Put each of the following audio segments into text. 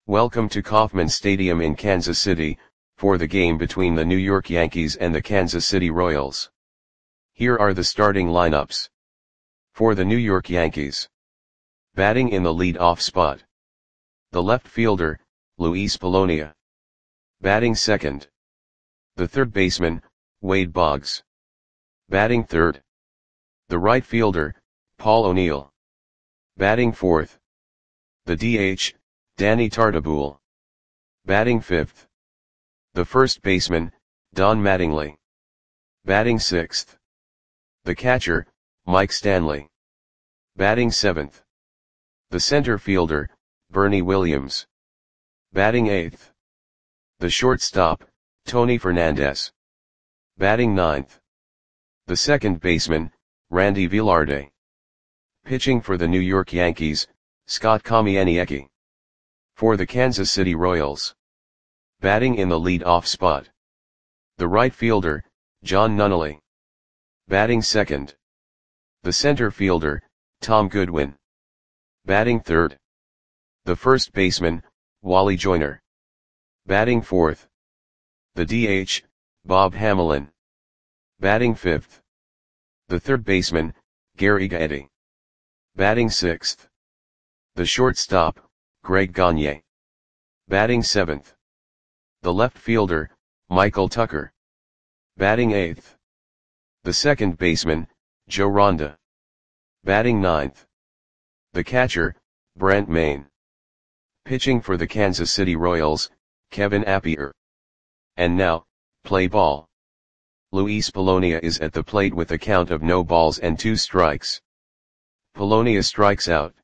Welcome to Kauffman Stadium in Kansas City, for the game between the New York Yankees and the Kansas City Royals. Here are the starting lineups. For the New York Yankees. Batting in the lead-off spot. The left fielder, Luis Polonia. Batting second. The third baseman, Wade Boggs. Batting third. The right fielder, Paul O'Neill. Batting fourth. The DH, Danny Tartabull. Batting fifth. The first baseman, Don Mattingly. Batting sixth. The catcher, Mike Stanley. Batting seventh. The center fielder, Bernie Williams. Batting eighth. The shortstop, Tony Fernandez. Batting ninth. The second baseman, Randy Velarde. Pitching for the New York Yankees, Scott Kamieniecki. For the Kansas City Royals. Batting in the lead-off spot. The right fielder, John Nunnally. Batting second. The center fielder, Tom Goodwin. Batting third. The first baseman, Wally Joyner. Batting fourth. The DH, Bob Hamelin. Batting fifth. The third baseman, Gary Gaetti. Batting sixth. The shortstop, Greg Gagne. Batting seventh. The left fielder, Michael Tucker. Batting eighth. The second baseman, Joe Ronda. Batting ninth. The catcher, Brent Mayne. Pitching for the Kansas City Royals, Kevin Appier. And now, play ball. Luis Polonia is at the plate with a count of no balls and 2 strikes. Polonia strikes out.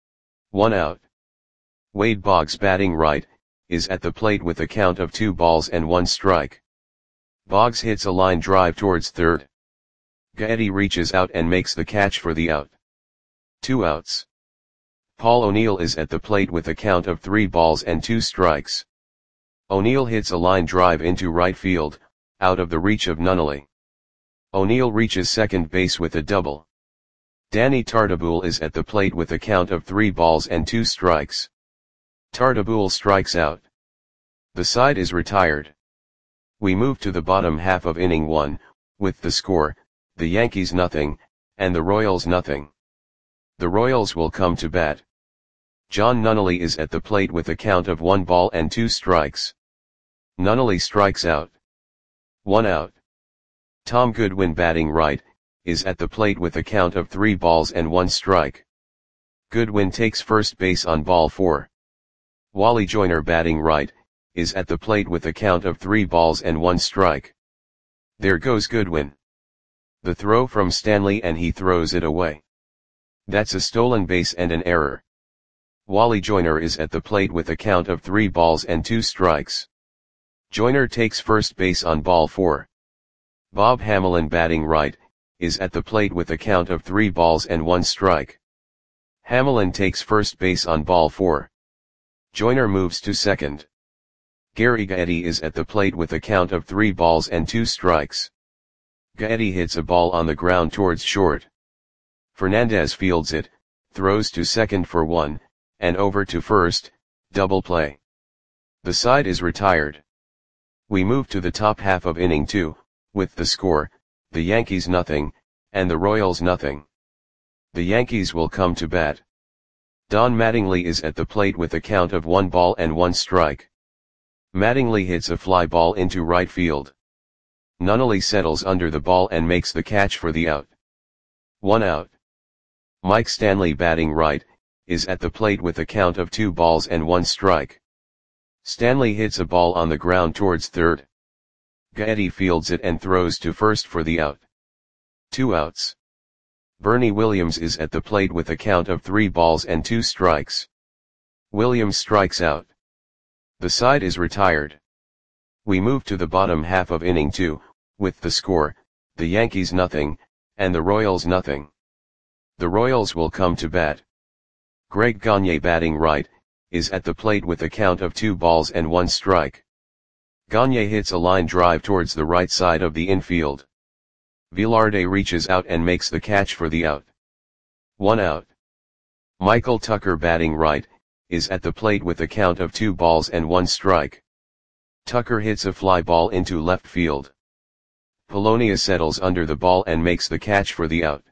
1 out. Wade Boggs batting right, is at the plate with a count of 2 balls and 1 strike. Boggs hits a line drive towards third. Gaetti reaches out and makes the catch for the out. 2 outs. Paul O'Neill is at the plate with a count of 3 balls and 2 strikes. O'Neill hits a line drive into right field, out of the reach of Nunnally. O'Neill reaches second base with a double. Danny Tartabull is at the plate with a count of 3 balls and 2 strikes. Tartabull strikes out. The side is retired. We move to the bottom half of inning 1, with the score, the Yankees nothing, and the Royals nothing. The Royals will come to bat. John Nunnally is at the plate with a count of 1 ball and 2 strikes. Nunnally strikes out. 1 out. Tom Goodwin batting right, is at the plate with a count of 3 balls and 1 strike. Goodwin takes first base on ball 4. Wally Joyner batting right, is at the plate with a count of 3 balls and 1 strike. There goes Goodwin. The throw from Stanley and he throws it away. That's a stolen base and an error. Wally Joyner is at the plate with a count of 3 balls and 2 strikes. Joyner takes first base on ball 4. Bob Hamelin batting right, is at the plate with a count of 3 balls and 1 strike. Hamelin takes first base on ball 4. Joyner moves to second. Gary Gaetti is at the plate with a count of 3 balls and 2 strikes. Gaetti hits a ball on the ground towards short. Fernandez fields it, throws to second for 1, and over to first, double play. The side is retired. We move to the top half of inning 2, with the score, the Yankees nothing, and the Royals nothing. The Yankees will come to bat. Don Mattingly is at the plate with a count of 1 ball and 1 strike. Mattingly hits a fly ball into right field. Nunnally settles under the ball and makes the catch for the out. 1 out. Mike Stanley batting right, is at the plate with a count of 2 balls and 1 strike. Stanley hits a ball on the ground towards third. Gaetti fields it and throws to first for the out. 2 outs. Bernie Williams is at the plate with a count of 3 balls and 2 strikes. Williams strikes out. The side is retired. We move to the bottom half of inning 2, with the score, the Yankees nothing, and the Royals nothing. The Royals will come to bat. Greg Gagne batting right, is at the plate with a count of 2 balls and 1 strike. Gagne hits a line drive towards the right side of the infield. Velarde reaches out and makes the catch for the out. 1 out. Michael Tucker batting right, is at the plate with a count of 2 balls and 1 strike. Tucker hits a fly ball into left field. Polonia settles under the ball and makes the catch for the out.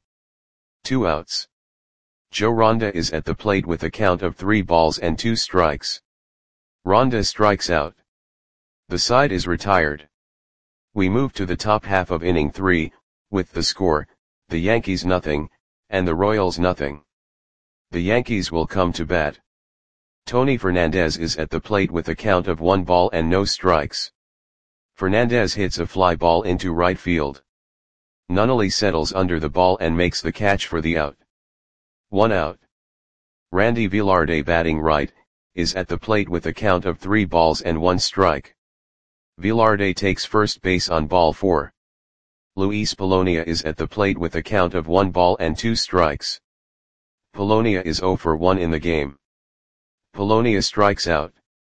2 outs. Joe Ronda is at the plate with a count of 3 balls and 2 strikes. Ronda strikes out. The side is retired. We move to the top half of inning 3, with the score, the Yankees nothing, and the Royals nothing. The Yankees will come to bat. Tony Fernandez is at the plate with a count of 1 ball and no strikes. Fernandez hits a fly ball into right field. Nunnally settles under the ball and makes the catch for the out. 1 out. Randy Velarde, batting right, is at the plate with a count of 3 balls and 1 strike. Velarde takes first base on ball 4. Luis Polonia is at the plate with a count of 1 ball and 2 strikes. Polonia is 0 for 1 in the game. Polonia strikes out.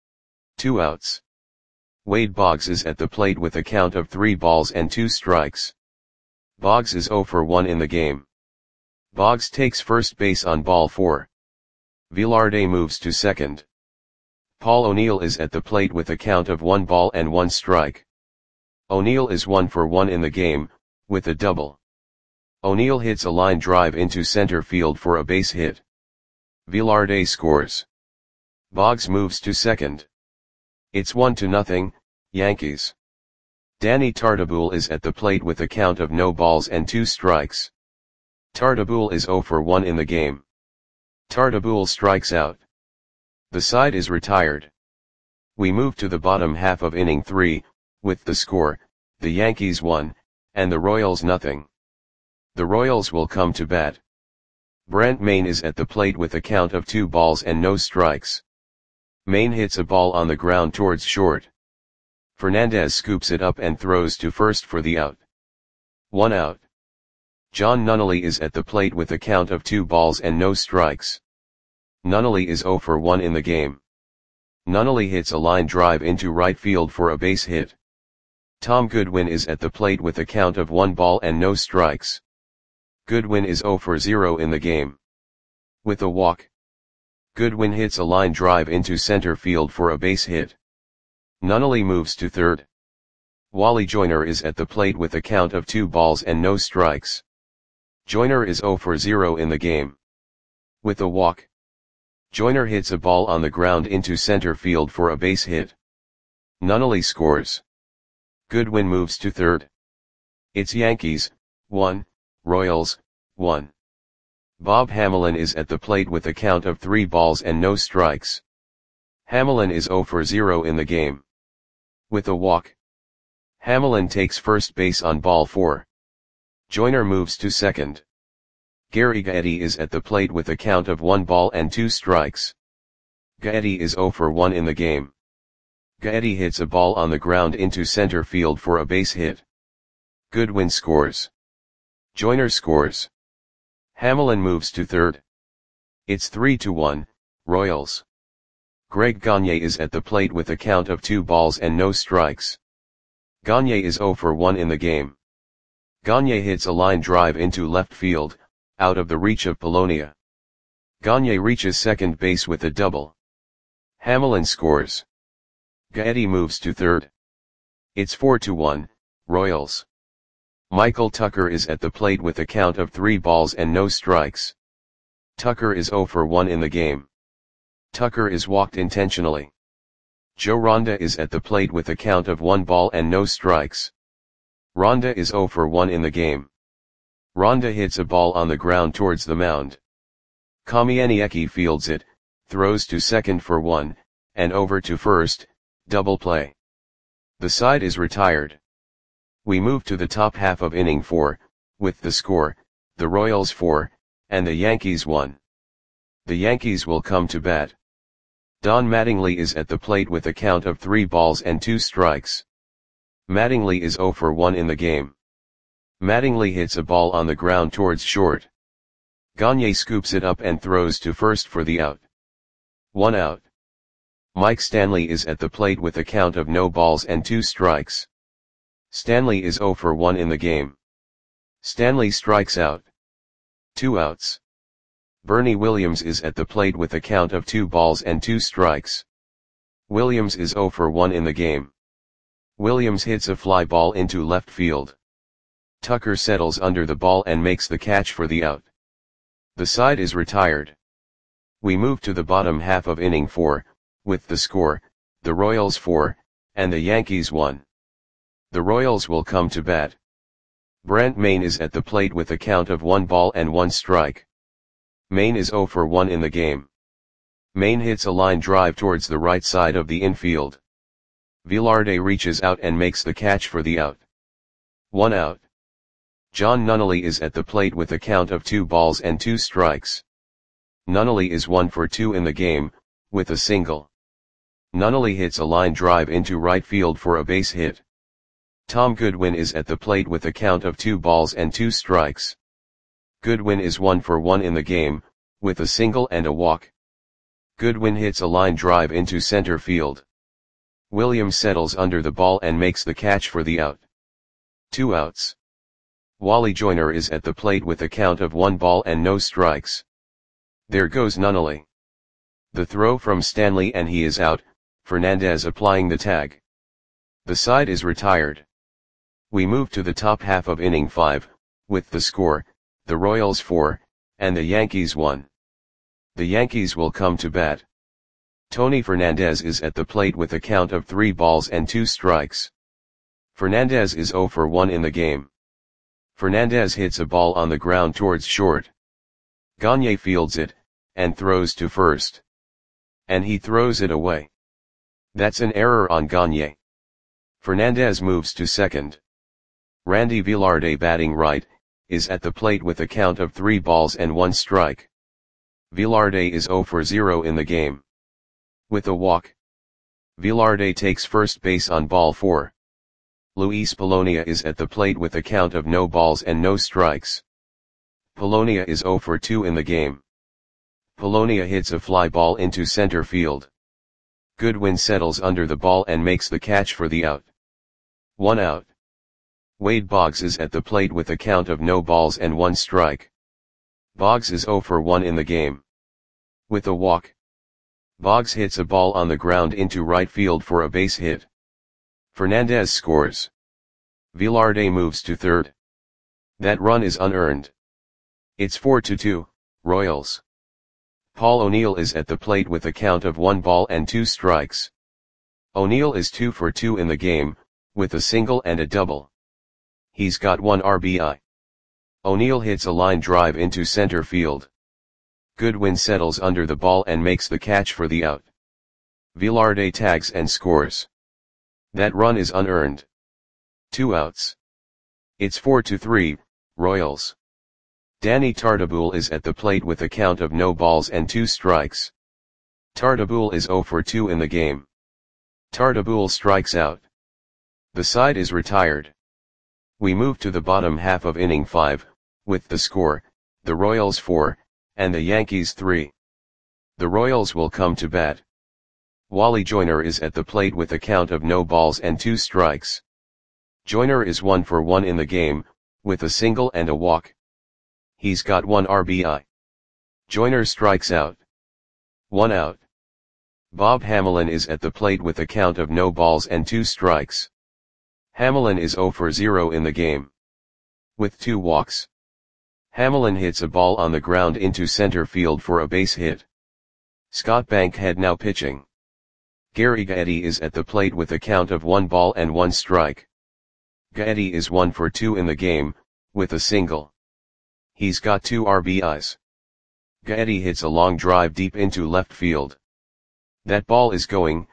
2 outs. Wade Boggs is at the plate with a count of 3 balls and 2 strikes. Boggs is 0 for 1 in the game. Boggs takes first base on ball 4. Velarde moves to second. Paul O'Neill is at the plate with a count of 1 ball and 1 strike. O'Neill is 1 for 1 in the game, with a double. O'Neill hits a line drive into center field for a base hit. Velarde scores. Boggs moves to second. It's 1-0, Yankees. Danny Tartabull is at the plate with a count of no balls and 2 strikes. Tartabull is 0 for 1 in the game. Tartabull strikes out. The side is retired. We move to the bottom half of inning 3, with the score, the Yankees 1, and the Royals nothing. The Royals will come to bat. Brent Mayne is at the plate with a count of 2 balls and no strikes. Mayne hits a ball on the ground towards short. Fernandez scoops it up and throws to first for the out. 1 out. John Nunnally is at the plate with a count of 2 balls and no strikes. Nunnally is 0 for 1 in the game. Nunnally hits a line drive into right field for a base hit. Tom Goodwin is at the plate with a count of 1 ball and no strikes. Goodwin is 0 for 0 in the game. With a walk. Goodwin hits a line drive into center field for a base hit. Nunnally moves to third. Wally Joyner is at the plate with a count of 2 balls and no strikes. Joyner is 0 for 0 in the game. With a walk. Joyner hits a ball on the ground into center field for a base hit. Nunnally scores. Goodwin moves to third. It's Yankees, 1, Royals, 1. Bob Hamelin is at the plate with a count of 3 balls and no strikes. Hamelin is 0 for 0 in the game. With a walk. Hamelin takes first base on ball 4. Joyner moves to second. Gary Gaetti is at the plate with a count of 1 ball and 2 strikes. Gaetti is 0 for 1 in the game. Gaetti hits a ball on the ground into center field for a base hit. Goodwin scores. Joyner scores. Hamelin moves to third. It's 3-1, Royals. Greg Gagne is at the plate with a count of 2 balls and no strikes. Gagne is 0 for 1 in the game. Gagne hits a line drive into left field, out of the reach of Polonia. Gagne reaches second base with a double. Hamelin scores. Gaetti moves to third. It's 4-1, Royals. Michael Tucker is at the plate with a count of 3 balls and no strikes. Tucker is 0 for 1 in the game. Tucker is walked intentionally. Joe Ronda is at the plate with a count of 1 ball and no strikes. Ronda is 0 for 1 in the game. Ronda hits a ball on the ground towards the mound. Kamieniecki fields it, throws to second for 1, and over to first, double play. The side is retired. We move to the top half of inning 4, with the score, the Royals 4, and the Yankees 1. The Yankees will come to bat. Don Mattingly is at the plate with a count of 3 balls and 2 strikes. Mattingly is 0 for 1 in the game. Mattingly hits a ball on the ground towards short. Gagne scoops it up and throws to first for the out. 1 out. Mike Stanley is at the plate with a count of no balls and 2 strikes. Stanley is 0 for 1 in the game. Stanley strikes out. 2 outs. Bernie Williams is at the plate with a count of 2 balls and 2 strikes. Williams is 0 for 1 in the game. Williams hits a fly ball into left field. Tucker settles under the ball and makes the catch for the out. The side is retired. We move to the bottom half of inning 4, with the score, the Royals 4, and the Yankees 1. The Royals will come to bat. Brent Mayne is at the plate with a count of 1 ball and 1 strike. Mayne is 0 for 1 in the game. Mayne hits a line drive towards the right side of the infield. Velarde reaches out and makes the catch for the out. 1 out. John Nunnally is at the plate with a count of 2 balls and 2 strikes. Nunnally is 1 for 2 in the game, with a single. Nunnally hits a line drive into right field for a base hit. Tom Goodwin is at the plate with a count of 2 balls and 2 strikes. Goodwin is 1 for 1 in the game, with a single and a walk. Goodwin hits a line drive into center field. Williams settles under the ball and makes the catch for the out. 2 outs. Wally Joyner is at the plate with a count of 1 ball and no strikes. There goes Nunnally. The throw from Stanley and he is out, Fernandez applying the tag. The side is retired. We move to the top half of inning 5, with the score, the Royals 4, and the Yankees 1. The Yankees will come to bat. Tony Fernandez is at the plate with a count of 3 balls and 2 strikes. Fernandez is 0 for 1 in the game. Fernandez hits a ball on the ground towards short. Gagne fields it, and throws to first. And he throws it away. That's an error on Gagne. Fernandez moves to second. Randy Velarde, batting right, is at the plate with a count of 3 balls and 1 strike. Velarde is 0 for 0 in the game. With a walk. Velarde takes first base on ball 4. Luis Polonia is at the plate with a count of no balls and no strikes. Polonia is 0 for 2 in the game. Polonia hits a fly ball into center field. Goodwin settles under the ball and makes the catch for the out. 1 out. Wade Boggs is at the plate with a count of no balls and 1 strike. Boggs is 0 for 1 in the game. With a walk. Boggs hits a ball on the ground into right field for a base hit. Fernandez scores. Velarde moves to third. That run is unearned. It's 4-2, Royals. Paul O'Neill is at the plate with a count of 1 ball and 2 strikes. O'Neill is 2 for 2 in the game, with a single and a double. He's got 1 RBI. O'Neill hits a line drive into center field. Goodwin settles under the ball and makes the catch for the out. Velarde tags and scores. That run is unearned. 2 outs. It's 4-3, Royals. Danny Tartabull is at the plate with a count of no balls and 2 strikes. Tartabull is 0 for 2 in the game. Tartabull strikes out. The side is retired. We move to the bottom half of inning 5, with the score, the Royals 4, and the Yankees 3. The Royals will come to bat. Wally Joyner is at the plate with a count of no balls and 2 strikes. Joyner is 1 for 1 in the game, with a single and a walk. He's got 1 RBI. Joyner strikes out. 1 out. Bob Hamelin is at the plate with a count of no balls and 2 strikes. Hamelin is 0 for 0 in the game. With 2 walks. Hamelin hits a ball on the ground into center field for a base hit. Scott Bankhead now pitching. Gary Gaetti is at the plate with a count of 1 ball and 1 strike. Gaetti is 1 for 2 in the game, with a single. He's got 2 RBIs. Gaetti hits a long drive deep into left field. That ball is going,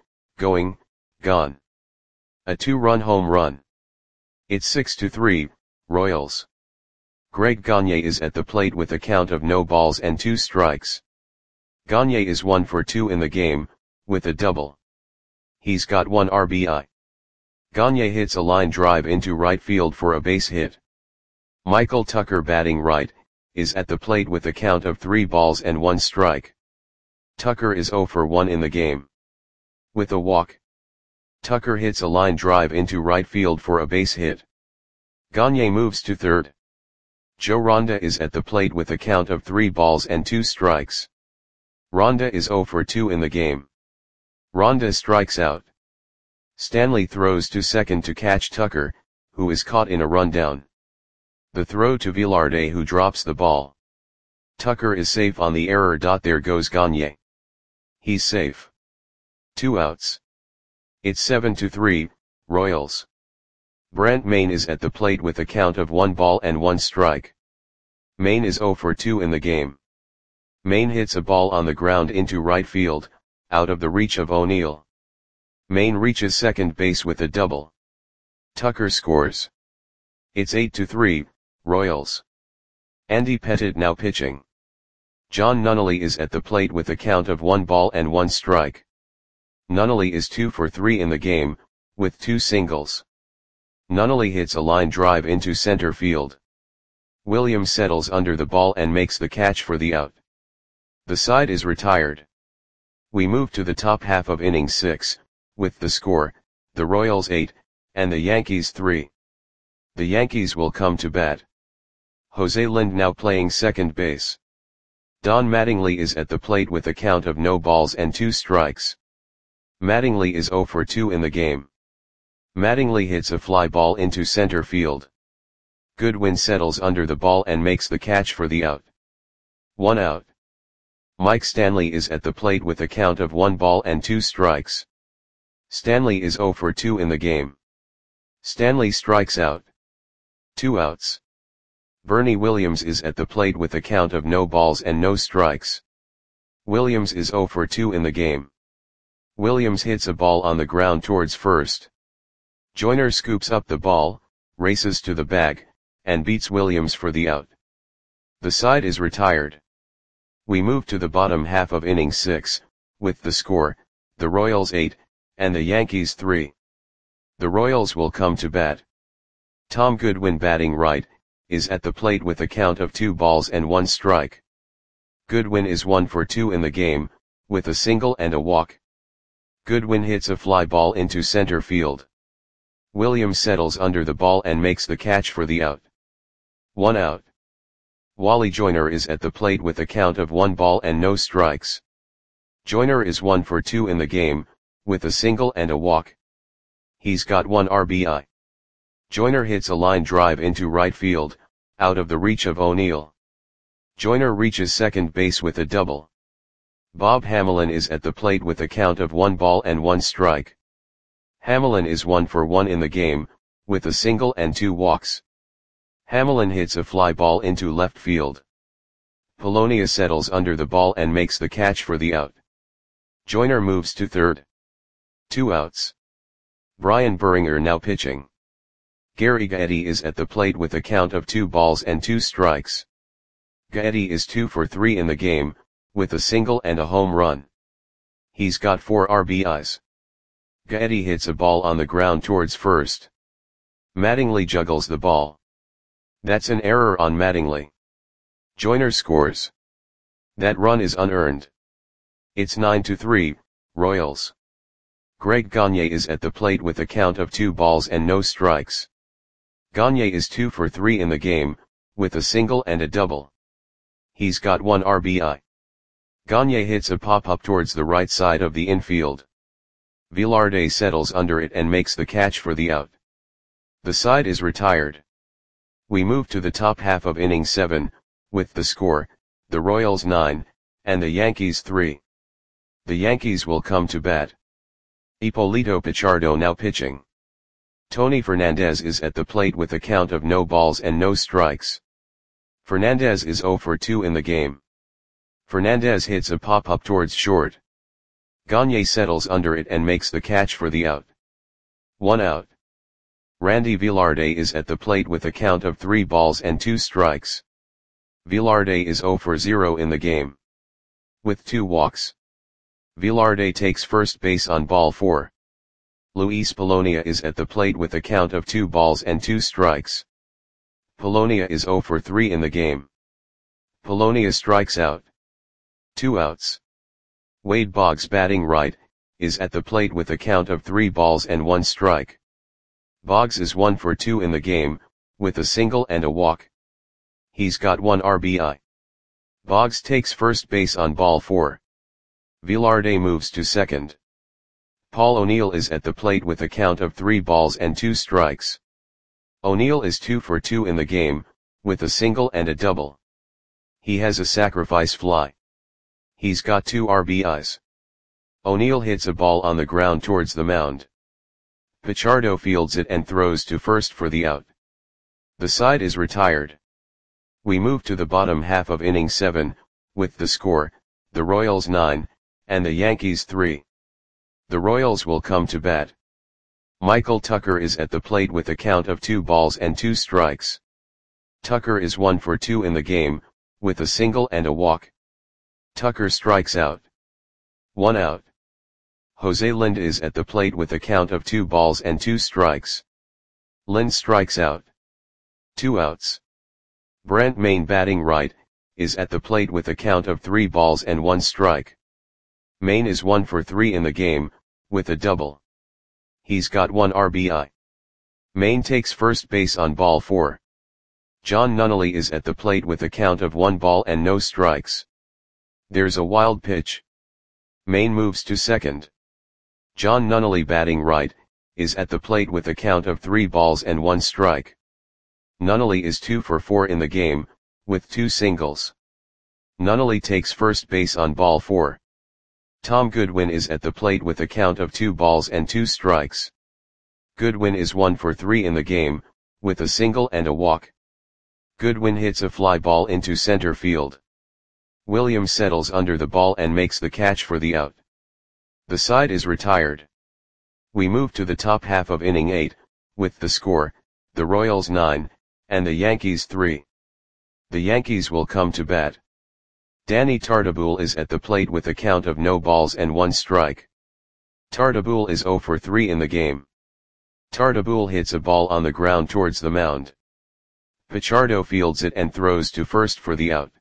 gone. A 2-run home run. It's 6-3, Royals. Greg Gagne is at the plate with a count of no balls and 2 strikes. Gagne is 1 for 2 in the game, with a double. He's got 1 RBI. Gagne hits a line drive into right field for a base hit. Michael Tucker, batting right, is at the plate with a count of 3 balls and 1 strike. Tucker is 0 for 1 in the game. With a walk. Tucker hits a line drive into right field for a base hit. Gagne moves to third. Joe Ronda is at the plate with a count of 3 balls and 2 strikes. Ronda is 0 for 2 in the game. Ronda strikes out. Stanley throws to second to catch Tucker, who is caught in a rundown. The throw to Velarde, who drops the ball. Tucker is safe on the error. There goes Gagne. He's safe. 2 outs. It's 7-3, Royals. Brent Mayne is at the plate with a count of 1 ball and 1 strike. Mayne is 0 for 2 in the game. Mayne hits a ball on the ground into right field, out of the reach of O'Neill. Mayne reaches second base with a double. Tucker scores. It's 8-3, Royals. Andy Pettitte now pitching. John Nunnally is at the plate with a count of 1 ball and 1 strike. Nunnally is 2 for 3 in the game, with 2 singles. Nunnally hits a line drive into center field. Williams settles under the ball and makes the catch for the out. The side is retired. We move to the top half of inning 6, with the score, the Royals 8, and the Yankees 3. The Yankees will come to bat. Jose Lind now playing second base. Don Mattingly is at the plate with a count of no balls and 2 strikes. Mattingly is 0 for 2 in the game. Mattingly hits a fly ball into center field. Goodwin settles under the ball and makes the catch for the out. 1 out. Mike Stanley is at the plate with a count of 1 ball and 2 strikes. Stanley is 0 for 2 in the game. Stanley strikes out. 2 outs. Bernie Williams is at the plate with a count of no balls and no strikes. Williams is 0 for 2 in the game. Williams hits a ball on the ground towards first. Joyner scoops up the ball, races to the bag, and beats Williams for the out. The side is retired. We move to the bottom half of inning 6, with the score, the Royals 8, and the Yankees 3. The Royals will come to bat. Tom Goodwin, batting right, is at the plate with a count of 2 balls and 1 strike. Goodwin is 1 for 2 in the game, with a single and a walk. Goodwin hits a fly ball into center field. Williams settles under the ball and makes the catch for the out. 1 out. Wally Joyner is at the plate with a count of 1 ball and no strikes. Joyner is 1 for 2 in the game, with a single and a walk. He's got 1 RBI. Joyner hits a line drive into right field, out of the reach of O'Neill. Joyner reaches second base with a double. Bob Hamelin is at the plate with a count of 1 ball and 1 strike. Hamelin is 1 for 1 in the game, with a single and 2 walks. Hamelin hits a fly ball into left field. Polonia settles under the ball and makes the catch for the out. Joyner moves to third. 2 outs. Brian Buringer now pitching. Gary Gaetti is at the plate with a count of 2 balls and 2 strikes. Gaetti is 2 for 3 in the game, with a single and a home run. He's got 4 RBIs. Gaetti hits a ball on the ground towards first. Mattingly juggles the ball. That's an error on Mattingly. Joyner scores. That run is unearned. It's 9-3, Royals. Greg Gagne is at the plate with a count of 2 balls and no strikes. Gagne is 2 for 3 in the game, with a single and a double. He's got 1 RBI. Gagne hits a pop-up towards the right side of the infield. Velarde settles under it and makes the catch for the out. The side is retired. We move to the top half of inning 7, with the score, the Royals 9, and the Yankees 3. The Yankees will come to bat. Ippolito Pichardo now pitching. Tony Fernandez is at the plate with a count of no balls and no strikes. Fernandez is 0 for 2 in the game. Fernandez hits a pop-up towards short. Gagne settles under it and makes the catch for the out. 1 out. Randy Velarde is at the plate with a count of 3 balls and 2 strikes. Velarde is 0 for 0 in the game. With 2 walks. Velarde takes first base on ball 4. Luis Polonia is at the plate with a count of 2 balls and 2 strikes. Polonia is 0 for 3 in the game. Polonia strikes out. 2 outs. Wade Boggs, batting right, is at the plate with a count of 3 balls and 1 strike. Boggs is 1 for 2 in the game, with a single and a walk. He's got 1 RBI. Boggs takes first base on ball 4. Velarde moves to second. Paul O'Neill is at the plate with a count of 3 balls and 2 strikes. O'Neill is 2 for 2 in the game, with a single and a double. He has a sacrifice fly. He's got 2 RBIs. O'Neill hits a ball on the ground towards the mound. Pichardo fields it and throws to first for the out. The side is retired. We move to the bottom half of inning 7, with the score, the Royals 9, and the Yankees 3. The Royals will come to bat. Michael Tucker is at the plate with a count of 2 balls and 2 strikes. Tucker is 1 for 2 in the game, with a single and a walk. Tucker strikes out. 1 out. Jose Lind is at the plate with a count of 2 balls and 2 strikes. Lind strikes out. 2 outs. Brent Mayne, batting right, is at the plate with a count of 3 balls and 1 strike. Mayne is 1 for 3 in the game, with a double. He's got 1 RBI. Mayne takes first base on ball 4. John Nunnally is at the plate with a count of 1 ball and no strikes. There's a wild pitch. Mayne moves to second. John Nunnally, batting right, is at the plate with a count of 3 balls and 1 strike. Nunnally is 2 for 4 in the game, with 2 singles. Nunnally takes first base on ball 4. Tom Goodwin is at the plate with a count of 2 balls and 2 strikes. Goodwin is 1 for 3 in the game, with a single and a walk. Goodwin hits a fly ball into center field. Williams settles under the ball and makes the catch for the out. The side is retired. We move to the top half of inning 8, with the score, the Royals 9, and the Yankees 3. The Yankees will come to bat. Danny Tartabull is at the plate with a count of no balls and 1 strike. Tartabull is 0 for 3 in the game. Tartabull hits a ball on the ground towards the mound. Pichardo fields it and throws to first for the out.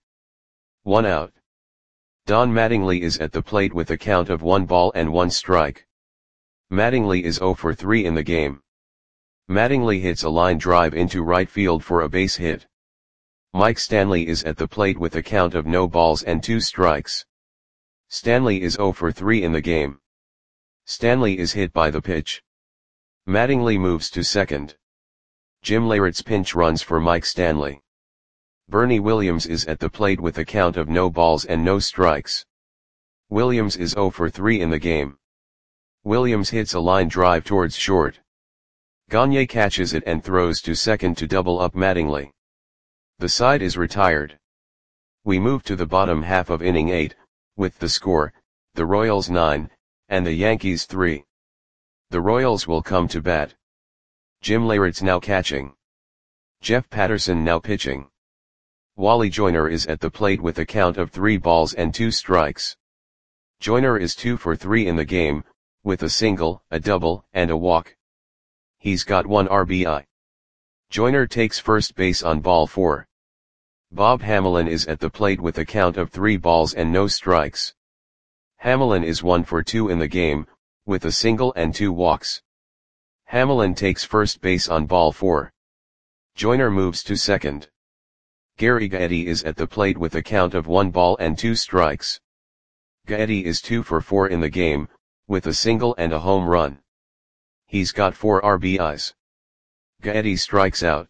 1 out. Don Mattingly is at the plate with a count of 1 ball and 1 strike. Mattingly is 0 for 3 in the game. Mattingly hits a line drive into right field for a base hit. Mike Stanley is at the plate with a count of no balls and 2 strikes. Stanley is 0 for 3 in the game. Stanley is hit by the pitch. Mattingly moves to second. Jim Leyritz pinch runs for Mike Stanley. Bernie Williams is at the plate with a count of no balls and no strikes. Williams is 0 for 3 in the game. Williams hits a line drive towards short. Gagne catches it and throws to second to double up Mattingly. The side is retired. We move to the bottom half of inning 8, with the score, the Royals 9, and the Yankees 3. The Royals will come to bat. Jim Leyritz now catching. Jeff Patterson now pitching. Wally Joyner is at the plate with a count of 3 balls and 2 strikes. Joyner is 2 for 3 in the game, with a single, a double, and a walk. He's got 1 RBI. Joyner takes first base on ball 4. Bob Hamelin is at the plate with a count of 3 balls and no strikes. Hamelin is 1 for 2 in the game, with a single and 2 walks. Hamelin takes first base on ball 4. Joyner moves to second. Gary Gaetti is at the plate with a count of 1 ball and 2 strikes. Gaetti is 2 for 4 in the game, with a single and a home run. He's got 4 RBIs. Gaetti strikes out.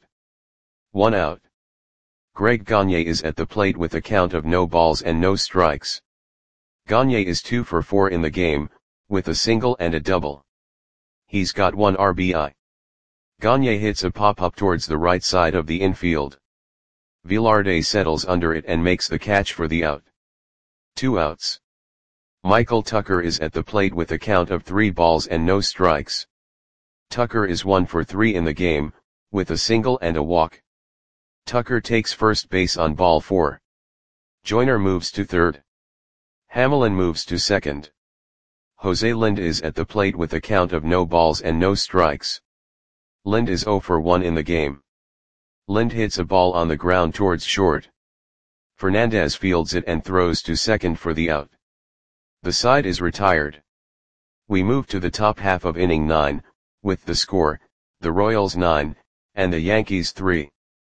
1 out. Greg Gagne is at the plate with a count of no balls and no strikes. Gagne is 2 for 4 in the game, with a single and a double. He's got 1 RBI. Gagne hits a pop-up towards the right side of the infield. Velarde settles under it and makes the catch for the out. 2 outs. Michael Tucker is at the plate with a count of 3 balls and no strikes. Tucker is 1 for 3 in the game, with a single and a walk. Tucker takes first base on ball 4. Joyner moves to third. Hamelin moves to second. Jose Lind is at the plate with a count of no balls and no strikes. Lind is 0 for 1 in the game. Lind hits a ball on the ground towards short. Fernandez fields it and throws to second for the out. The side is retired. We move to the top half of inning 9, with the score, the Royals 9, and the Yankees 3.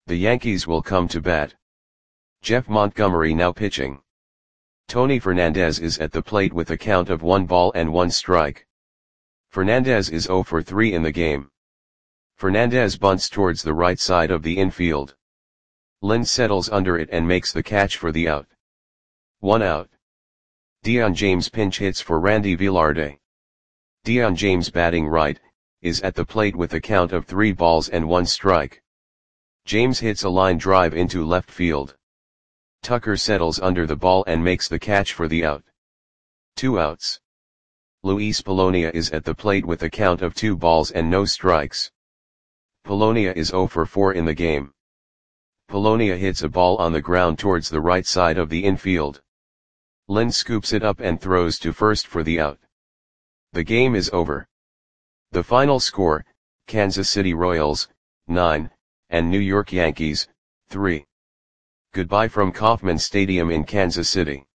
The Yankees will come to bat. Jeff Montgomery now pitching. Tony Fernandez is at the plate with a count of 1 ball and 1 strike. Fernandez is 0 for 3 in the game. Fernandez bunts towards the right side of the infield. Lynn settles under it and makes the catch for the out. 1 out. Dion James pinch hits for Randy Velarde. Dion James batting right, is at the plate with a count of 3 balls and 1 strike. James hits a line drive into left field. Tucker settles under the ball and makes the catch for the out. 2 outs. Luis Polonia is at the plate with a count of 2 balls and no strikes. Polonia is 0 for 4 in the game. Polonia hits a ball on the ground towards the right side of the infield. Lynn scoops it up and throws to first for the out. The game is over. The final score, Kansas City Royals, 9, and New York Yankees, 3. Goodbye from Kauffman Stadium in Kansas City.